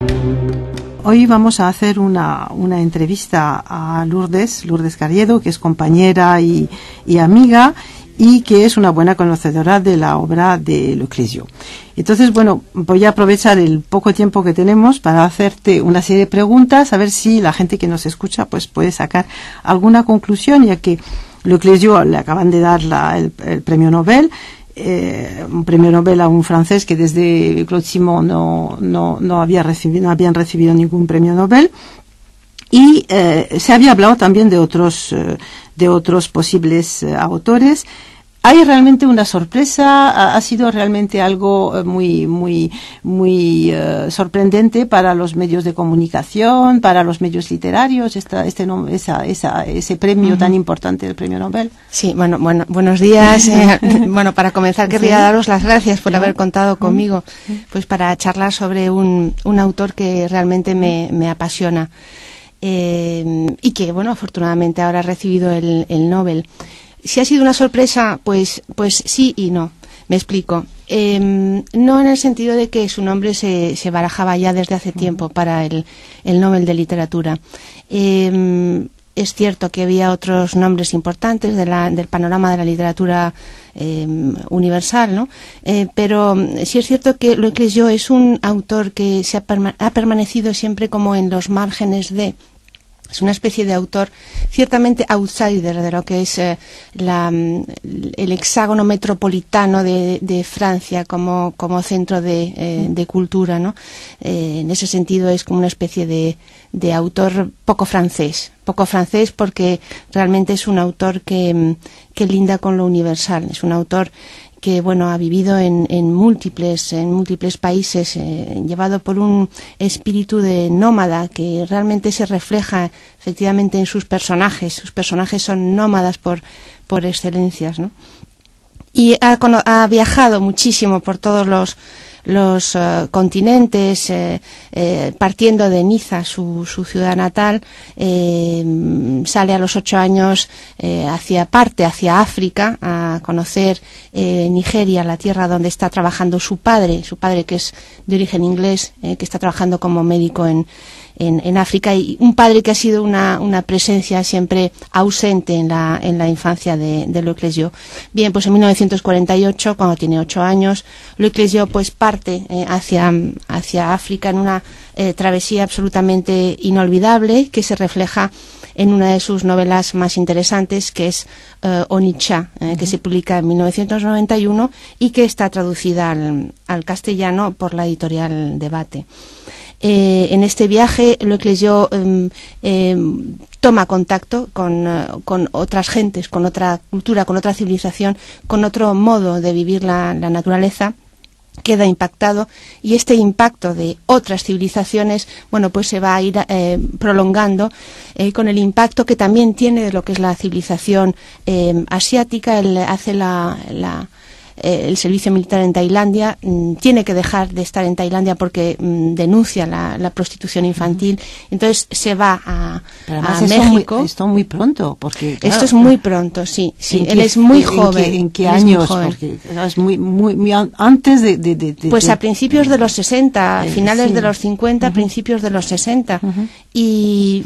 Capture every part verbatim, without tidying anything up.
Hoy vamos a hacer una, una entrevista a Lourdes, Lourdes Carriedo, que es compañera y, y amiga, y que es una buena conocedora de la obra de Leclésio. Entonces, bueno, voy a aprovechar el poco tiempo que tenemos para hacerte una serie de preguntas, a ver si la gente que nos escucha pues puede sacar alguna conclusión, ya que Leclésio le acaban de dar la, el, el premio Nobel, eh, un premio Nobel a un francés que desde Claude Simon no, no, no, había recibido, no habían recibido ningún premio Nobel. Y eh, se había hablado también de otros, eh, de otros posibles eh, autores. ¿Hay realmente una sorpresa? ¿Ha, ha sido realmente algo eh, muy, muy, muy eh, sorprendente para los medios de comunicación, para los medios literarios, esta, este, no, esa, esa, ese premio uh-huh. tan importante, el premio Nobel? Sí, bueno, bueno, buenos días. Eh, bueno, para comenzar querría sí. daros las gracias por haber contado conmigo, pues para charlar sobre un, un autor que realmente me, me apasiona. Eh, y que, bueno, afortunadamente ahora ha recibido el, el Nobel. Si ha sido una sorpresa, pues, pues sí y no. Me explico. Eh, no en el sentido de que su nombre se, se barajaba ya desde hace tiempo para el, el Nobel de Literatura. Eh, es cierto que había otros nombres importantes de la, del panorama de la literatura eh, universal, ¿no? Eh, pero sí es cierto que Leclésio es un autor que se ha, perma- ha permanecido siempre como en los márgenes de... Es una especie de autor ciertamente outsider de lo que es eh, la, el hexágono metropolitano de, de Francia como, como centro de, eh, de cultura, ¿no? Eh, en ese sentido es como una especie de, de autor poco francés, poco francés porque realmente es un autor que, que linda con lo universal, es un autor que bueno ha vivido en, en múltiples en múltiples países, eh, llevado por un espíritu de nómada que realmente se refleja efectivamente en sus personajes. Sus personajes son nómadas por por excelencias, ¿no? Y ha, ha viajado muchísimo por todos los los uh, continentes, eh, eh, partiendo de Niza, su, su ciudad natal, eh, sale a los ocho años eh, hacia parte, hacia África, a conocer eh, Nigeria, la tierra donde está trabajando su padre, su padre que es de origen inglés, eh, que está trabajando como médico en En, en África, y un padre que ha sido una, una presencia siempre ausente en la, en la infancia de, de Leclésio. Bien, pues en mil novecientos cuarenta y ocho, cuando tiene ocho años, Leclésio pues parte eh, hacia, hacia África en una eh, travesía absolutamente inolvidable que se refleja en una de sus novelas más interesantes, que es uh, Onitsha, eh, uh-huh. que se publica en mil novecientos noventa y uno y que está traducida al, al castellano por la editorial Debate. Eh, en este viaje Leclésio eh, eh, toma contacto con, uh, con otras gentes, con otra cultura, con otra civilización, con otro modo de vivir la, la naturaleza. Queda impactado, y este impacto de otras civilizaciones, bueno, pues se va a ir eh, prolongando eh, con el impacto que también tiene de lo que es la civilización eh, asiática. Él hace la, la Eh, el servicio militar en Tailandia, mmm, tiene que dejar de estar en Tailandia porque mmm, denuncia la, la prostitución infantil, entonces se va a, a México. Muy, esto muy pronto, porque claro, esto es muy pronto, sí, sí. Él qué, es muy en joven. ¿En qué, en qué años? Porque es muy, muy, muy antes de, de, de, de pues de, a principios de los sesenta, eh, finales sí. de los cincuenta, uh-huh. principios de los sesenta, uh-huh. y,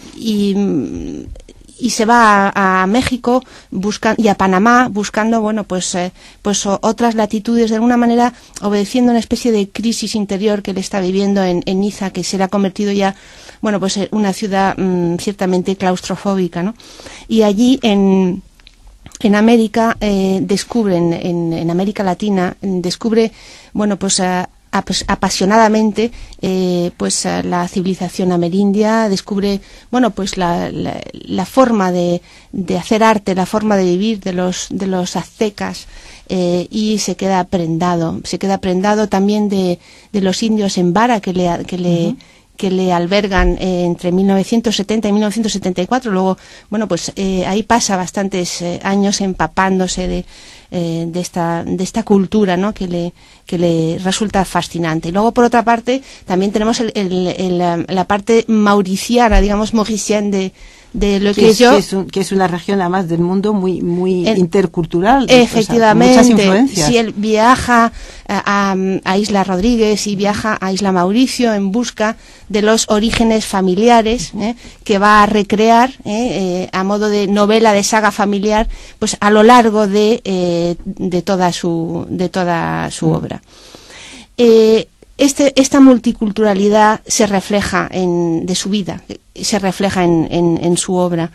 y y se va a, a México busca, y a Panamá buscando bueno pues eh, pues o, otras latitudes, de alguna manera obedeciendo una especie de crisis interior que él está viviendo en, en Niza, que se le ha convertido ya bueno pues en una ciudad mmm, ciertamente claustrofóbica, ¿no? Y allí en en América eh, descubren en, en América Latina descubre bueno pues a apasionadamente eh, pues la civilización amerindia, descubre bueno pues la, la, la forma de, de hacer arte, la forma de vivir de los de los aztecas, eh, y se queda prendado, se queda prendado también de, de los indios en vara que le que le uh-huh. que le albergan eh, entre mil novecientos setenta y mil novecientos setenta y cuatro. Luego, bueno, pues eh, ahí pasa bastantes eh, años empapándose de, eh, de esta de esta cultura, ¿no? Que le que le resulta fascinante. Y luego, por otra parte, también tenemos el, el, el, la parte mauriciana, digamos, mauriciana de de lo que, que es, yo... Que es, un, que es una región además del mundo muy muy el, intercultural. Efectivamente, o sea, muchas influencias. Si él viaja a, a Isla Rodríguez y viaja a Isla Mauricio en busca de los orígenes familiares, ¿eh? que va a recrear ¿eh? Eh, a modo de novela, de saga familiar, pues a lo largo de, eh, de toda su, de toda su obra. Eh, Este, esta multiculturalidad se refleja en, de su vida, se refleja en, en, en su obra.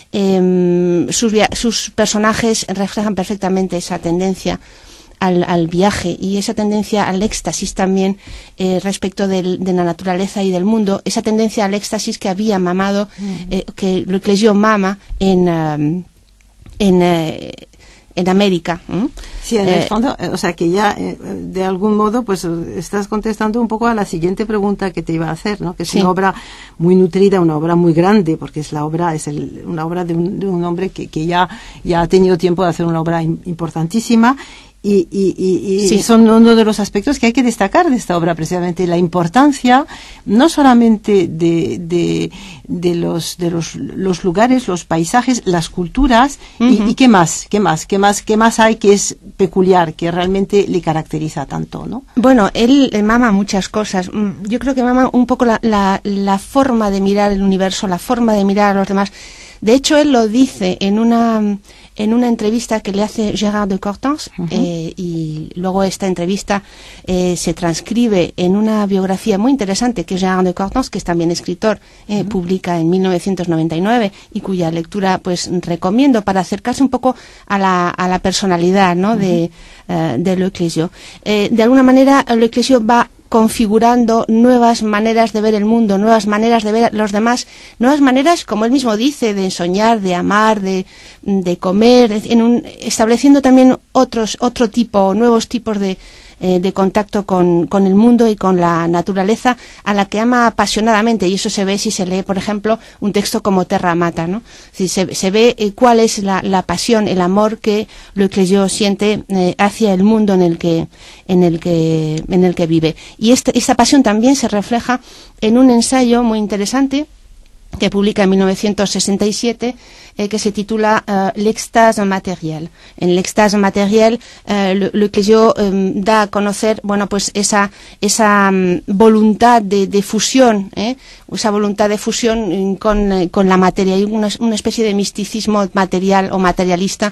Eh, sus, sus personajes reflejan perfectamente esa tendencia al, al viaje y esa tendencia al éxtasis también eh, respecto del, de la naturaleza y del mundo, esa tendencia al éxtasis que había mamado, eh, que lo que yo mama en, um, en eh, en América. ¿eh? Sí, en eh, el fondo, o sea que ya eh, de algún modo pues estás contestando un poco a la siguiente pregunta que te iba a hacer, ¿no? Que es sí. una obra muy nutrida, una obra muy grande, porque es la obra, es el, una obra de un, de un hombre que, que ya, ya ha tenido tiempo de hacer una obra in, importantísima. Y, y, y, y sí. son uno de los aspectos que hay que destacar de esta obra, precisamente la importancia no solamente de, de, de los de los, los lugares, los paisajes, las culturas uh-huh. y, y qué más, qué más, qué más, qué más hay que es peculiar, que realmente le caracteriza tanto, ¿no? Bueno, él mama muchas cosas. Yo creo que mama un poco la, la, la forma de mirar el universo, la forma de mirar a los demás. De hecho, él lo dice en una en una entrevista que le hace Gérard de Cortans, uh-huh. eh, y luego esta entrevista eh, se transcribe en una biografía muy interesante que Gérard de Cortans, que es también escritor, eh, uh-huh. publica en mil novecientos noventa y nueve y cuya lectura pues recomiendo para acercarse un poco a la, a la personalidad, ¿no? uh-huh. de, uh, de Leclésio. Eh, de alguna manera, Leclésio va configurando nuevas maneras de ver el mundo, nuevas maneras de ver a los demás, nuevas maneras, como él mismo dice, de soñar, de amar, de, de comer, en un, estableciendo también otros, otro tipo, nuevos tipos de, eh, de contacto con, con el mundo y con la naturaleza, a la que ama apasionadamente, y eso se ve si se lee, por ejemplo, un texto como Terra Mata, ¿no? Si se, se ve eh, cuál es la, la pasión, el amor que Leclésio siente eh, hacia el mundo en el que, en el que, en el que vive. Y este, esta pasión también se refleja en un ensayo muy interesante que publica en mil novecientos sesenta y siete, eh, que se titula uh, L'extase matérielle. En L'extase matérielle, eh, Leclésio eh, da a conocer, bueno, pues esa esa um, voluntad de, de fusión, eh, esa voluntad de fusión con, eh, con la materia, y una, una especie de misticismo material o materialista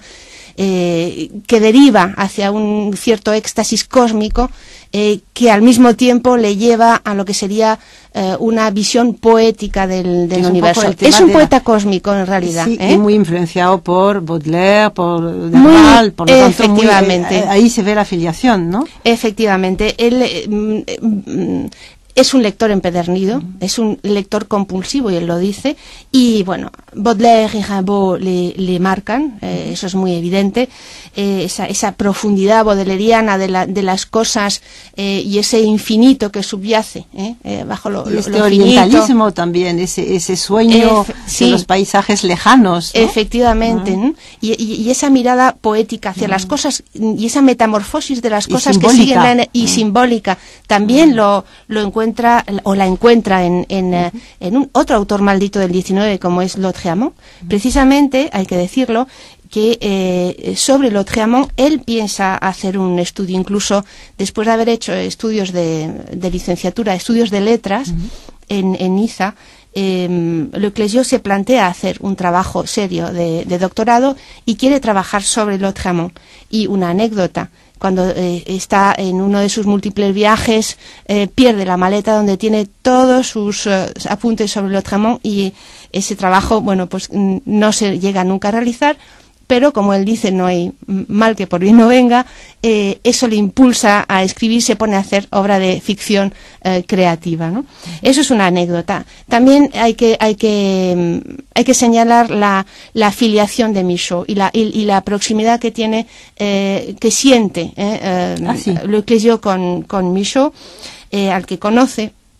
eh, que deriva hacia un cierto éxtasis cósmico, eh, que al mismo tiempo le lleva a lo que sería eh, una visión poética del, del universo. Es un poeta la... cósmico en realidad. Sí, ¿eh? y muy influenciado por Baudelaire, por Nerval, por lo tanto, efectivamente. Muy, eh, ahí se ve la afiliación, ¿no? Efectivamente. Él eh, mm, es un lector empedernido, uh-huh. es un lector compulsivo, y él lo dice, y bueno, Baudelaire y Rimbaud le, le marcan, eh, eso es muy evidente, eh, esa, esa profundidad baudeleriana de, la, de las cosas eh, y ese infinito que subyace eh, eh, bajo lo, y este lo orientalismo finito. También, ese, ese sueño Efe, sí. de los paisajes lejanos, ¿no? Efectivamente, uh-huh. y, y, y esa mirada poética hacia uh-huh. las cosas, y esa metamorfosis de las y cosas simbólica. que siguen la, y uh-huh. simbólica, también uh-huh. lo, lo encuentra encuentra o la encuentra en, en, uh-huh. en un otro autor maldito del diecinueve como es Lautréamont. Uh-huh. Precisamente, hay que decirlo, que eh, sobre Lautréamont él piensa hacer un estudio, incluso después de haber hecho estudios de, de licenciatura, estudios de letras uh-huh. en, en Niza. Eh, Leclésio se plantea hacer un trabajo serio de, de doctorado y quiere trabajar sobre Lautréamont. Y una anécdota: cuando eh, está en uno de sus múltiples viajes, eh, pierde la maleta donde tiene todos sus uh, apuntes sobre Lautréamont, y ese trabajo, bueno, pues no se llega nunca a realizar, pero como él dice, no hay mal que por bien no venga, eh, eso le impulsa a escribir, se pone a hacer obra de ficción eh, creativa, ¿no? Eso es una anécdota. También hay que hay que hay que señalar la, la afiliación de Michaud y la y, y la proximidad que tiene, eh, que siente eh, eh, ah, sí. Leclésio con con Michaud, eh, al que conoce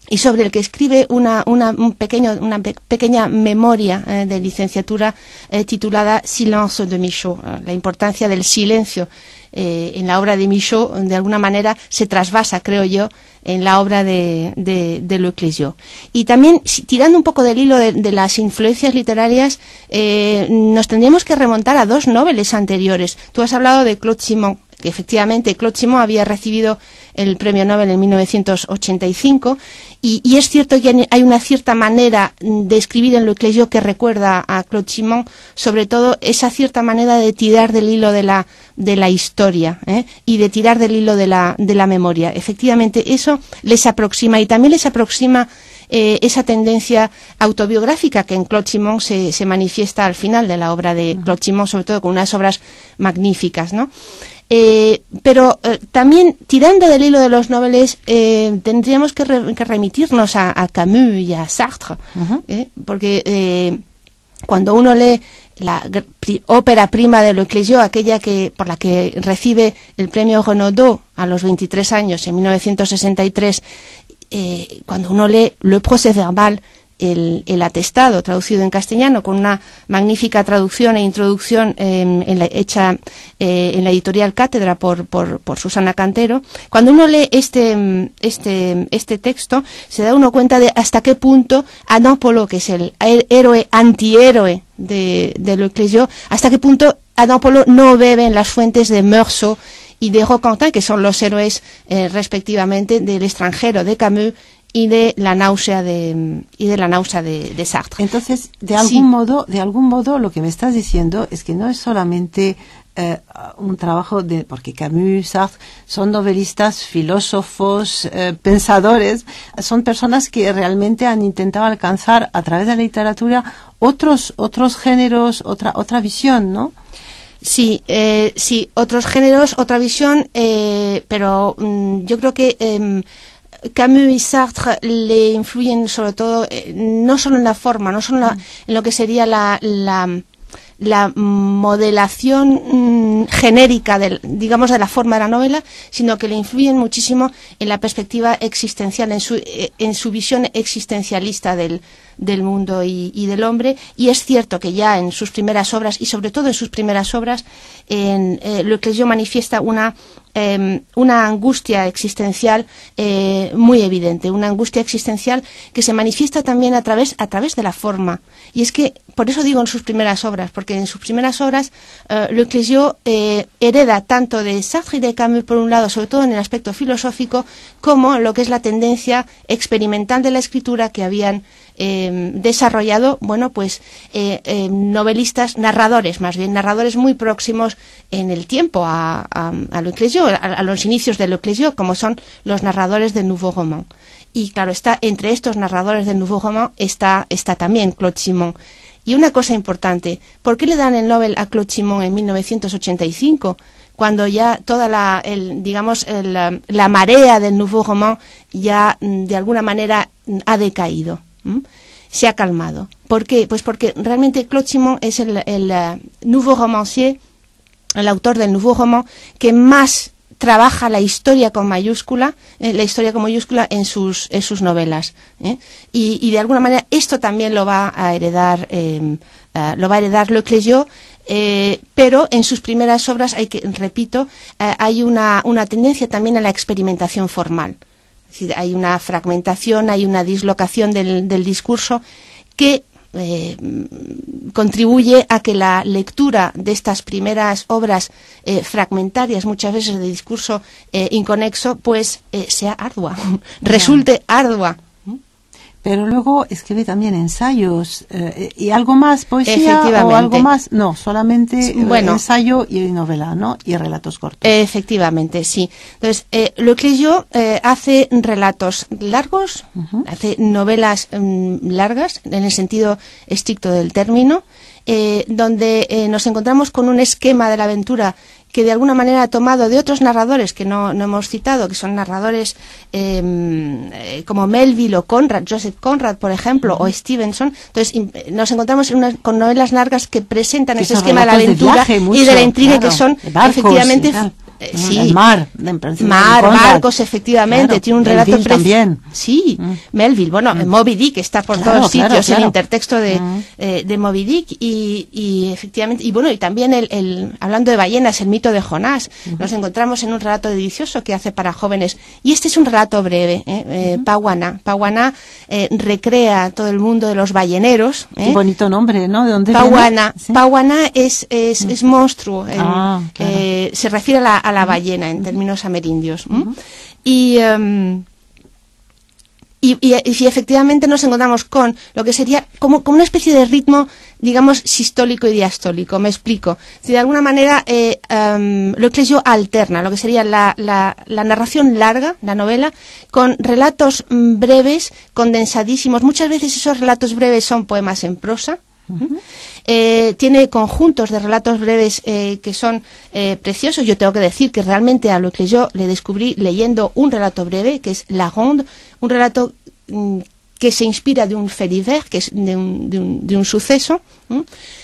y sobre el que escribe una, una, un pequeño, una pe pequeña memoria eh, de licenciatura eh, titulada Silence de Michaud, eh, la importancia del silencio eh, en la obra de Michaud, de alguna manera se trasvasa, creo yo, en la obra de, de, de Leclésio. Y también, si, tirando un poco del hilo de, de las influencias literarias, eh, nos tendríamos que remontar a dos noveles anteriores. Tú has hablado de Claude Simon, que efectivamente Claude Simon había recibido el premio Nobel en mil novecientos ochenta y cinco, y, y es cierto que hay una cierta manera de escribir en Leclésio que recuerda a Claude Simon, sobre todo esa cierta manera de tirar del hilo de la, de la historia, ¿eh? y de tirar del hilo de la, de la memoria. Efectivamente, eso les aproxima, y también les aproxima eh, esa tendencia autobiográfica que en Claude Simon se, se manifiesta al final de la obra de Claude Simon, sobre todo con unas obras magníficas, ¿no? Eh, pero eh, también, tirando del hilo de los noveles, eh, tendríamos que, re que remitirnos a, a Camus y a Sartre, uh-huh. eh, porque eh, cuando uno lee la pri ópera prima de Leclésio, aquella que por la que recibe el premio Renaudot a los veintitrés años, en mil novecientos sesenta y tres, eh, cuando uno lee Le Procès Verbal, El, el atestado, traducido en castellano, con una magnífica traducción e introducción eh, en la, hecha eh, en la editorial Cátedra por, por, por Susana Cantero. Cuando uno lee este, este, este texto, se da uno cuenta de hasta qué punto Adam-Polo, que es el héroe antihéroe de, de Leclésio, hasta qué punto Adam-Polo no bebe en las fuentes de Meursault y de Roquentin, que son los héroes eh, respectivamente del extranjero de Camus y de la náusea de y de la náusea de, de Sartre. Entonces, de algún sí. modo, de algún modo, lo que me estás diciendo es que no es solamente eh, un trabajo de, porque Camus, Sartre son novelistas, filósofos, eh, pensadores, son personas que realmente han intentado alcanzar a través de la literatura otros otros géneros, otra otra visión, ¿no? Sí, eh, sí, otros géneros, otra visión, eh, pero mm, yo creo que eh, Camus y Sartre le influyen sobre todo, eh, no solo en la forma, no solo en, la, en lo que sería la, la, la modelación mmm, genérica, del, digamos, de la forma de la novela, sino que le influyen muchísimo en la perspectiva existencial, en su, eh, en su visión existencialista del, del mundo y, y del hombre. Y es cierto que ya en sus primeras obras, y sobre todo en sus primeras obras, en eh, Leclésio manifiesta una Eh, una angustia existencial eh, muy evidente, una angustia existencial que se manifiesta también a través, a través de la forma. Y es que, por eso digo en sus primeras obras, porque en sus primeras obras eh, Leclésio eh, hereda tanto de Sartre y de Camus, por un lado, sobre todo en el aspecto filosófico, como lo que es la tendencia experimental de la escritura que habían Eh, desarrollado, bueno, pues eh, eh, novelistas, narradores, más bien, narradores muy próximos en el tiempo a, a, a Leclésio, a, a los inicios de Leclésio, como son los narradores del Nouveau Roman. Y claro, está entre estos narradores del Nouveau Roman está, está también Claude Simon. Y una cosa importante, ¿por qué le dan el Nobel a Claude Simon en mil novecientos ochenta y cinco? Cuando ya toda la, el, digamos, el, la, la marea del Nouveau Roman ya de alguna manera ha decaído. ¿Mm? Se ha calmado. ¿Por qué? Pues porque realmente Claude Simon es el, el uh, nouveau romancier, el autor del Nouveau Roman, que más trabaja la historia con mayúscula, eh, la historia con mayúscula en sus, en sus novelas. ¿eh? Y, y de alguna manera esto también lo va a heredar, eh, uh, lo va a heredar Leclésio, eh, pero en sus primeras obras, hay que, repito, eh, hay una, una tendencia también a la experimentación formal. Es decir, hay una fragmentación, hay una dislocación del, del discurso que eh, contribuye a que la lectura de estas primeras obras eh, fragmentarias, muchas veces de discurso eh, inconexo, pues eh, sea ardua, resulte ardua. Pero luego escribe también ensayos eh, y algo más, poesía o algo más, no, solamente sí, bueno, ensayo y novela, ¿no? Y relatos cortos. Efectivamente, sí. Entonces, eh, Leclésio eh, hace relatos largos, uh-huh. hace novelas um, largas, en el sentido estricto del término, eh, donde eh, nos encontramos con un esquema de la aventura que de alguna manera ha tomado de otros narradores que no, no hemos citado, que son narradores eh, eh, como Melville o Conrad, Joseph Conrad, por ejemplo, uh-huh. o Stevenson. Entonces nos encontramos en una, con novelas largas que presentan que ese esquema de la aventura de viaje, mucho, y de la intriga, claro, que son barcos, efectivamente Eh, sí. El mar, mar, barcos, efectivamente, claro. Tiene un relato Melville también. Sí, mm. Melville, bueno, mm. Moby Dick está por claro, todos claro, sitios, claro. el intertexto de, mm. eh, de Moby Dick y, y efectivamente, y bueno, y también el, el hablando de ballenas, el mito de Jonás, mm. nos encontramos en un relato delicioso que hace para jóvenes, y este es un relato breve, eh, eh, mm. Pauana, Pauana eh, recrea todo el mundo de los balleneros. Eh. Qué bonito nombre, ¿no? ¿De dónde Pauana, viene? ¿Sí? Pauana es, es, mm. es monstruo, eh, ah, claro. eh, se refiere a la, a la ballena en términos amerindios. Uh-huh. Y, um, y, y, y efectivamente nos encontramos con lo que sería como, como una especie de ritmo, digamos, sistólico y diastólico. Me explico. Si de alguna manera eh, um, lo que yo alterna, lo que sería la, la, la narración larga, la novela, con relatos mm, breves, condensadísimos. Muchas veces esos relatos breves son poemas en prosa. Uh-huh. Eh, tiene conjuntos de relatos breves eh, que son eh, preciosos. Yo tengo que decir que realmente a lo que yo le descubrí leyendo un relato breve, que es La Ronde, un relato mm, que se inspira de un fait divers, que es de un, de un, de un suceso. ¿Mm?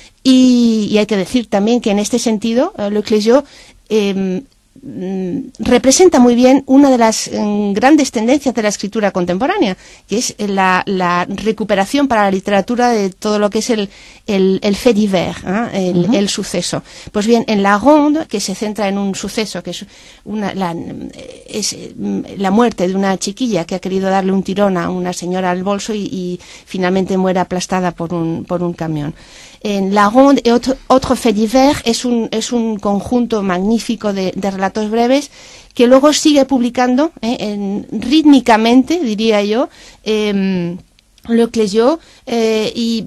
Y, y hay que decir también que en este sentido, eh, Le Clésio eh, representa muy bien una de las eh, grandes tendencias de la escritura contemporánea, que es la, la recuperación para la literatura de todo lo que es el, el, el fait divers, ¿eh? el, uh-huh. el suceso. Pues bien, en La Ronde, que se centra en un suceso, que es, una, la, es la muerte de una chiquilla que ha querido darle un tirón a una señora al bolso y, y finalmente muere aplastada por un, por un camión. En La Ronde y otro, otro fait divers es un, es un conjunto magnífico de, de relatos breves que luego sigue publicando eh, en, rítmicamente, diría yo, eh, Le Clésio, eh, y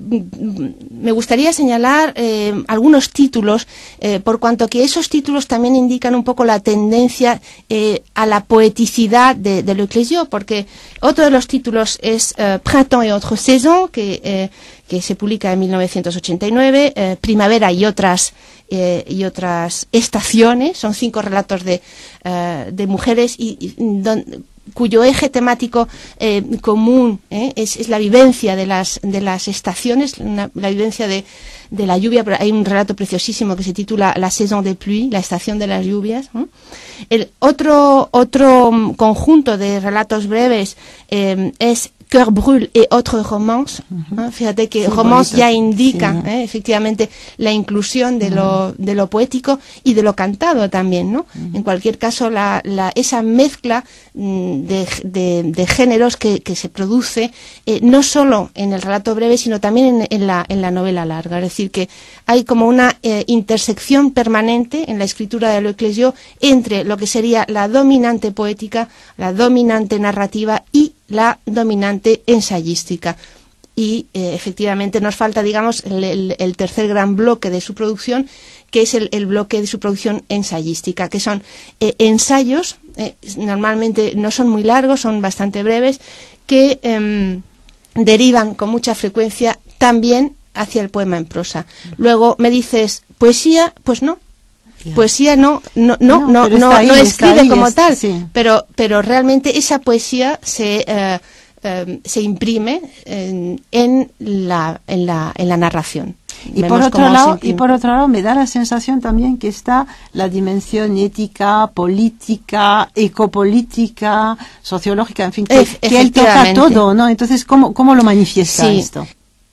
me gustaría señalar eh, algunos títulos, eh, por cuanto que esos títulos también indican un poco la tendencia eh, a la poeticidad de, de Le Clésio, porque otro de los títulos es eh, Printemps et autres saisons, que, eh, que se publica en mil novecientos ochenta y nueve, eh, Primavera y otras eh, y otras estaciones, son cinco relatos de, eh, de mujeres y, y don, cuyo eje temático eh, común eh, es, es la vivencia de las de las estaciones, una, la vivencia de, de la lluvia. Pero hay un relato preciosísimo que se titula La saison des pluies, la estación de las lluvias. ¿eh? El otro otro conjunto de relatos breves eh, es Cœur brûle et autres romances. Uh-huh. ¿eh? Fíjate que sí, romance bonito. Ya indica sí. eh, efectivamente la inclusión de, uh-huh. lo, de lo poético y de lo cantado también, ¿no? Uh-huh. En cualquier caso, la, la, esa mezcla mm, de, de, de géneros que, que se produce eh, no solo en el relato breve, sino también en, en, la, en la novela larga. Es decir, que hay como una eh, intersección permanente en la escritura de Le Clésio entre lo que sería la dominante poética, la dominante narrativa y la dominante ensayística. Y eh, efectivamente nos falta, digamos, el, el, el tercer gran bloque de su producción, que es el, el bloque de su producción ensayística, que son eh, ensayos, eh, normalmente no son muy largos, son bastante breves, que eh, derivan con mucha frecuencia también hacia el poema en prosa. Luego me dices, ¿poesía? Pues no. Poesía no no no no no, ahí, no escribe ahí, como es, tal, sí. pero pero realmente esa poesía se eh, eh, se imprime en, en la en la en la narración. Y por otro lado y por otro lado me da la sensación también que está la dimensión ética, política, ecopolítica, sociológica, en fin, que, que él toca todo, ¿no? Entonces, ¿cómo cómo lo manifiesta sí. esto?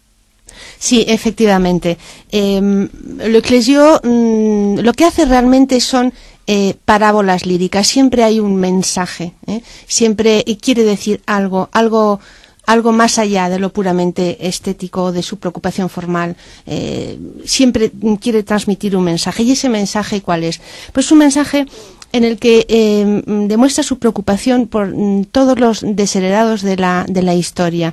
Sí, efectivamente. Eh, Le Clésio mmm, lo que hace realmente son eh, parábolas líricas. Siempre hay un mensaje, ¿eh? Siempre quiere decir algo, algo, algo más allá de lo puramente estético, de su preocupación formal. Eh, siempre quiere transmitir un mensaje. ¿Y ese mensaje cuál es? Pues un mensaje en el que eh, demuestra su preocupación por mm, todos los desheredados de la, de la historia.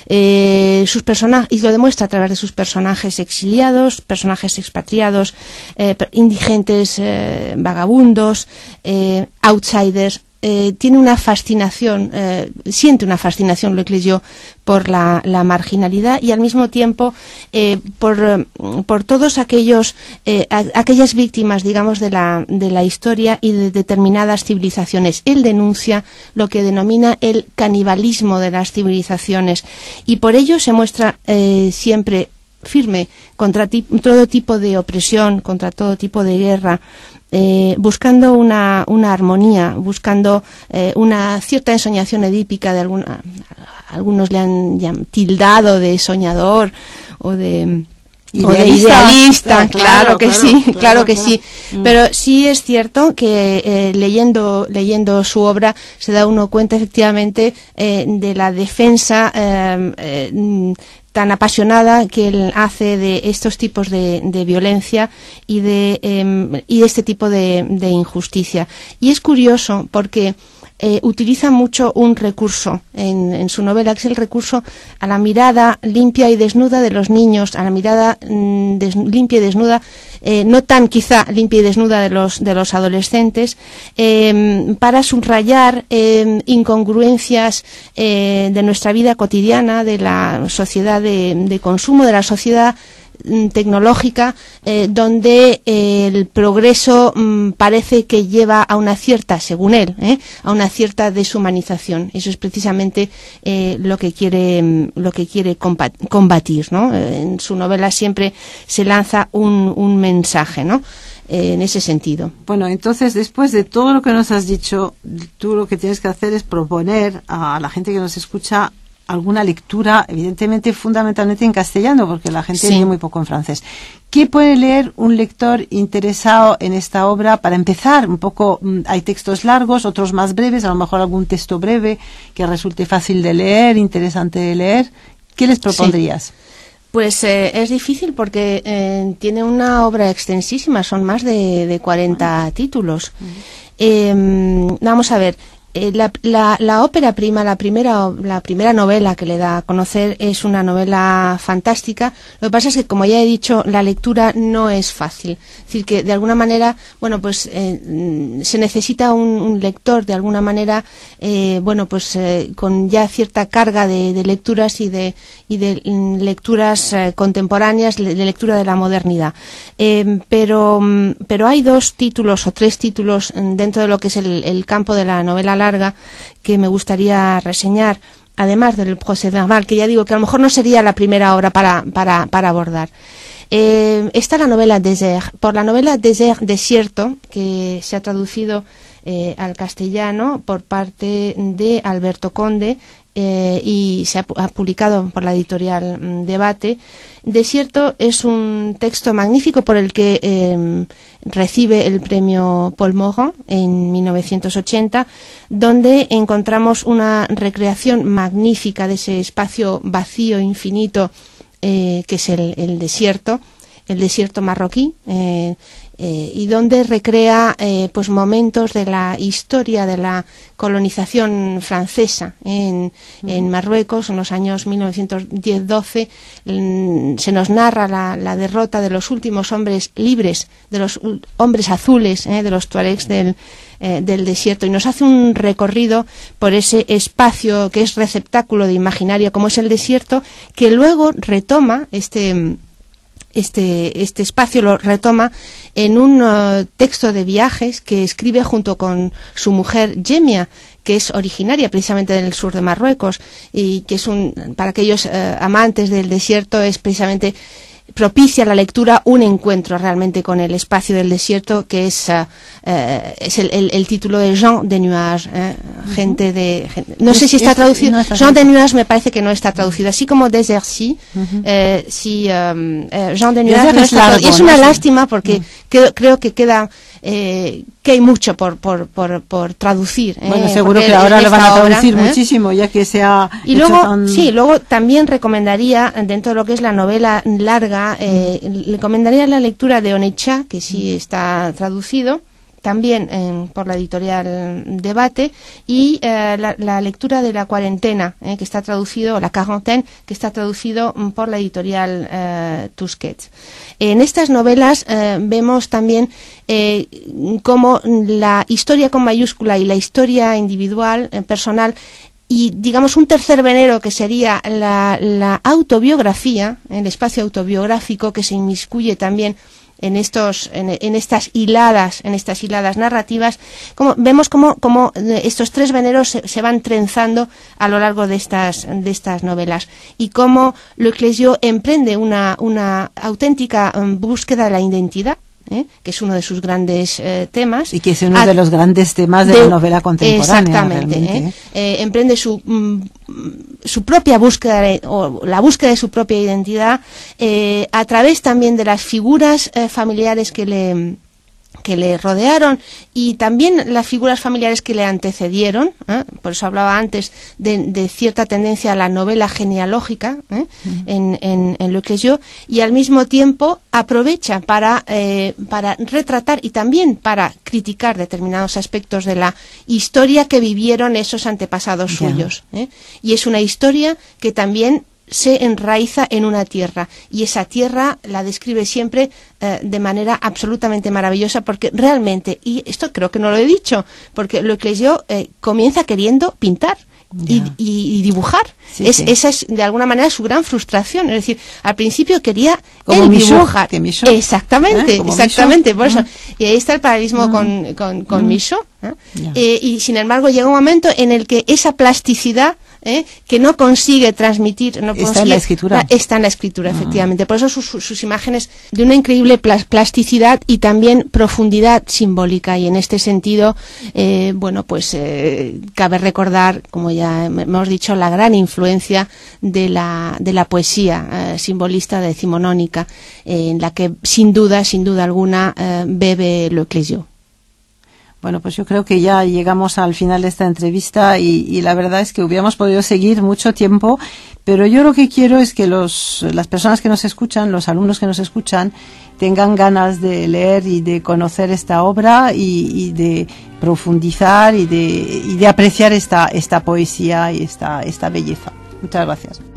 Eh, sus personajes, y lo demuestra a través de sus personajes exiliados, personajes expatriados, eh, indigentes, eh, vagabundos, eh, outsiders. Eh, tiene una fascinación, eh, siente una fascinación Le Clésio por la, la marginalidad y al mismo tiempo eh, por, por todos aquellos eh, a, aquellas víctimas, digamos, de la, de la historia y de determinadas civilizaciones. Él denuncia lo que denomina el canibalismo de las civilizaciones y por ello se muestra eh, siempre firme contra ti, todo tipo de opresión, contra todo tipo de guerra, eh, buscando una, una armonía, buscando eh, una cierta ensoñación edípica, de alguna, algunos le han, le han tildado de soñador o de... Idealista, o de idealista, claro, claro que claro, sí, claro, claro que claro. sí. Mm. Pero sí es cierto que eh, leyendo leyendo su obra se da uno cuenta efectivamente eh, de la defensa eh, eh, tan apasionada que él hace de estos tipos de, de violencia y de eh, y de este tipo de, de injusticia. Y es curioso porque Eh, utiliza mucho un recurso en, en su novela, que es el recurso a la mirada limpia y desnuda de los niños, a la mirada mm, des, limpia y desnuda, eh, no tan quizá limpia y desnuda de los, de los adolescentes, eh, para subrayar eh, incongruencias eh, de nuestra vida cotidiana, de la sociedad de, de consumo, de la sociedad tecnológica, eh, donde eh, el progreso mmm, parece que lleva a una cierta, según él, eh, a una cierta deshumanización. Eso es precisamente eh, lo que quiere lo que quiere combatir, ¿no? Eh, en su novela siempre se lanza un, un mensaje, ¿no? Eh, en ese sentido. Bueno, entonces, después de todo lo que nos has dicho, tú lo que tienes que hacer es proponer a la gente que nos escucha alguna lectura, evidentemente fundamentalmente en castellano, porque la gente sí. lee muy poco en francés. ¿Qué puede leer un lector interesado en esta obra para empezar? Un poco, hay textos largos, otros más breves, a lo mejor algún texto breve que resulte fácil de leer, interesante de leer. ¿Qué les propondrías? Sí. Pues eh, es difícil porque eh, tiene una obra extensísima, son más de, de cuarenta uh-huh. títulos. Uh-huh. Eh, vamos a ver. Eh, la, la, la ópera prima, la primera, la primera novela que le da a conocer es una novela fantástica. Lo que pasa es que, como ya he dicho, la lectura no es fácil. Es decir, que de alguna manera, bueno, pues eh, se necesita un, un lector, de alguna manera, eh, bueno, pues eh, con ya cierta carga de, de lecturas y de, y de mm, lecturas eh, contemporáneas, de lectura de la modernidad. Eh, pero, pero hay dos títulos o tres títulos dentro de lo que es el, el campo de la novela larga que me gustaría reseñar, además del Procès Verbal, que ya digo que a lo mejor no sería la primera obra para, para, para abordar. Eh, está la novela Désert. Por la novela Désert, Desierto, que se ha traducido eh, al castellano por parte de Alberto Conde, eh, y se ha, ha publicado por la editorial mm, Debate. Desierto es un texto magnífico por el que eh, recibe el premio Paul Morand en mil novecientos ochenta, donde encontramos una recreación magnífica de ese espacio vacío, infinito, eh, que es el, el desierto, el desierto marroquí, eh, eh, y donde recrea eh, pues momentos de la historia de la colonización francesa en, en Marruecos en los años mil novecientos diez doce. Se nos narra la, la derrota de los últimos hombres libres, de los hombres azules, eh, de los tuaregs del, eh, del desierto, y nos hace un recorrido por ese espacio que es receptáculo de imaginario como es el desierto, que luego retoma este Este, este espacio lo retoma en un uh, texto de viajes que escribe junto con su mujer Gemia, que es originaria precisamente del sur de Marruecos, y que es un, para aquellos uh, amantes del desierto, es precisamente propicia la lectura un encuentro realmente con el espacio del desierto, que es, uh, uh, es el, el, el título de Jean de Nuage, eh, uh-huh. gente de gente, no sé si está traducido. No, Jean de Nuage me parece que no está traducido, así como Désert sí, uh-huh. eh, si um, eh, Jean de Nuage no está traducido. Es una no lástima porque uh-huh. creo, creo que queda eh, que hay mucho por por por, por traducir. Eh, bueno, seguro que ahora lo van a traducir obra, muchísimo, ¿eh? Ya que se ha y hecho luego tan... sí, luego también recomendaría, dentro de lo que es la novela larga, eh, le recomendaría la lectura de Onitsha, que sí está traducido también eh, por la editorial Debate, y eh, la, la lectura de La cuarentena, eh, que está traducido, La quarantaine, que está traducido mm, por la editorial eh, Tusquets. En estas novelas eh, vemos también eh, cómo la historia con mayúscula y la historia individual, eh, personal, y digamos un tercer venero que sería la, la autobiografía, el espacio autobiográfico, que se inmiscuye también en estos, en, en estas hiladas, en estas hiladas narrativas, como vemos cómo, cómo estos tres veneros se, se van trenzando a lo largo de estas, de estas novelas, y cómo Leclésio emprende una, una auténtica um, búsqueda de la identidad, ¿eh? que es uno de sus grandes eh, temas. Y que es uno a, de los grandes temas de, de la novela contemporánea. Exactamente. ¿eh? Eh, emprende su, mm, su propia búsqueda, de, o la búsqueda de su propia identidad, eh, a través también de las figuras eh, familiares que le que le rodearon, y también las figuras familiares que le antecedieron, ¿eh? Por eso hablaba antes de, de cierta tendencia a la novela genealógica, ¿eh? uh-huh. en, en, en Leclésio, y al mismo tiempo aprovecha para, eh, para retratar y también para criticar determinados aspectos de la historia que vivieron esos antepasados yeah. suyos, ¿eh? Y es una historia que también se enraiza en una tierra, y esa tierra la describe siempre eh, de manera absolutamente maravillosa, porque realmente, y esto creo que no lo he dicho, porque Leclésio eh, comienza queriendo pintar y, y, y dibujar. Sí, es, sí. Esa es de alguna manera su gran frustración, es decir, al principio quería como él Michaud, dibujar. Michaud, exactamente, ¿eh? exactamente, Michaud. por eso. Mm. Y ahí está el paralelismo mm. con, con, con mm. Michaud. ¿eh? Yeah. Eh, y sin embargo llega un momento en el que esa plasticidad ¿Eh? que no consigue transmitir, no está consigue, en la escritura, está en la escritura, efectivamente. Por eso sus, sus imágenes de una increíble plas, plasticidad y también profundidad simbólica, y en este sentido, eh, bueno, pues eh, cabe recordar, como ya hemos dicho, la gran influencia de la de la poesía eh, simbolista decimonónica, eh, en la que sin duda, sin duda alguna, eh, bebe Leclésio. Bueno, pues yo creo que ya llegamos al final de esta entrevista, y, y la verdad es que hubiéramos podido seguir mucho tiempo, pero yo lo que quiero es que los, las personas que nos escuchan, los alumnos que nos escuchan, tengan ganas de leer y de conocer esta obra, y, y de profundizar y de, y de apreciar esta, esta poesía y esta, esta belleza. Muchas gracias.